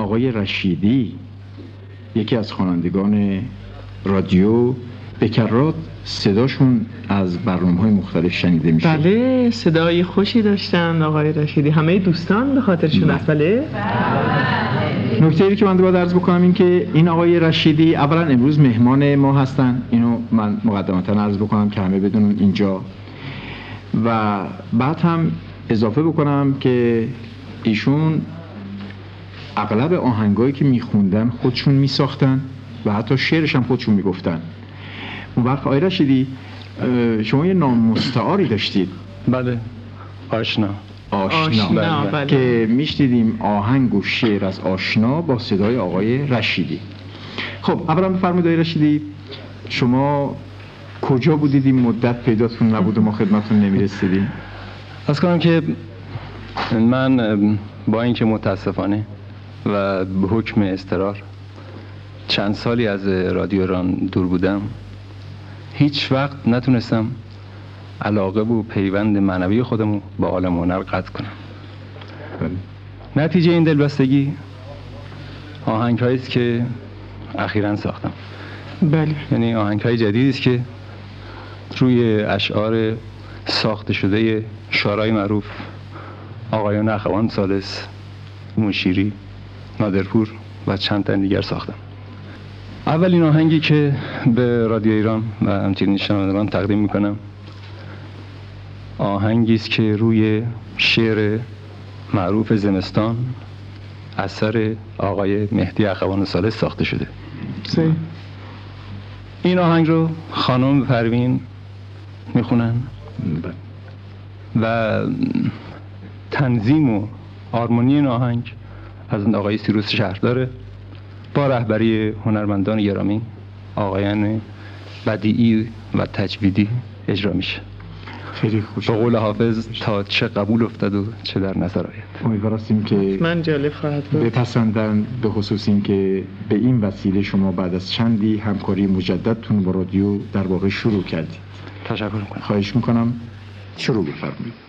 آقای رشیدی یکی از خوانندگان رادیو به کرات صداشون از برنامه‌های مختلف شنیده میشه. بله، صدای خوشی داشتن آقای رشیدی، همه دوستان به خاطرشون است. بله. نکته‌ای که من باید عرض بکنم این که این آقای رشیدی اولا امروز مهمان ما هستن، اینو من مقدمتاً عرض بکنم که همه بدونن اینجا، و بعد هم اضافه بکنم که ایشون اغلب آهنگایی که میخوندن خودشون میساختن و حتی شعرش هم خودشون میگفتن. اون وقت آقای رشیدی شما یه نام مستعاری داشتید. بله، آشنا. بله. که میشنیدیم آهنگ و شعر از آشنا با صدای آقای رشیدی. خب اولا بفرمایید آقای رشیدی، شما کجا بودید این مدت پیداتون نبود و ما خدمتتون نمیرسیدیم؟ از کنم که من با اینکه متاسفانه و به حکم اضطرار چند سالی از رادیو ایران دور بودم، هیچ وقت نتونستم علاقه و پیوند معنوی خودمو با عالم هنر قطع کنم. نتیجه این دلبستگی آهنگ هایی است که اخیراً ساختم. بله. یعنی آهنگ های جدیدی است که روی اشعار ساخته شده شاعرای معروف آقایان اخوان ثالث، مشیری، نادرپور و چند تن دیگر ساختم. اولین آهنگی که به رادیو ایران و همچنین شنوندگان تقدیم میکنم آهنگی است که روی شعر معروف زمستان اثر آقای مهدی اخوان ثالث ساخته شده. این آهنگ رو خانم پروین میخونن و تنظیم و آرمونی این آهنگ از آقای سیروس شهرداره با رهبری هنرمندان گرامی آقایان بدیعی و تجویدی اجرا میشه. خیلی خوش. به قول حافظ تا چه قبول افتد و چه در نظر آید. امیدواریم که من جالب خواهد بود بپسندن، به خصوص این که به این وسیله شما بعد از چندی همکاری مجددتون با رادیو در واقع شروع کردید. تشکر میکنم. خواهش میکنم شروع بفرمایید.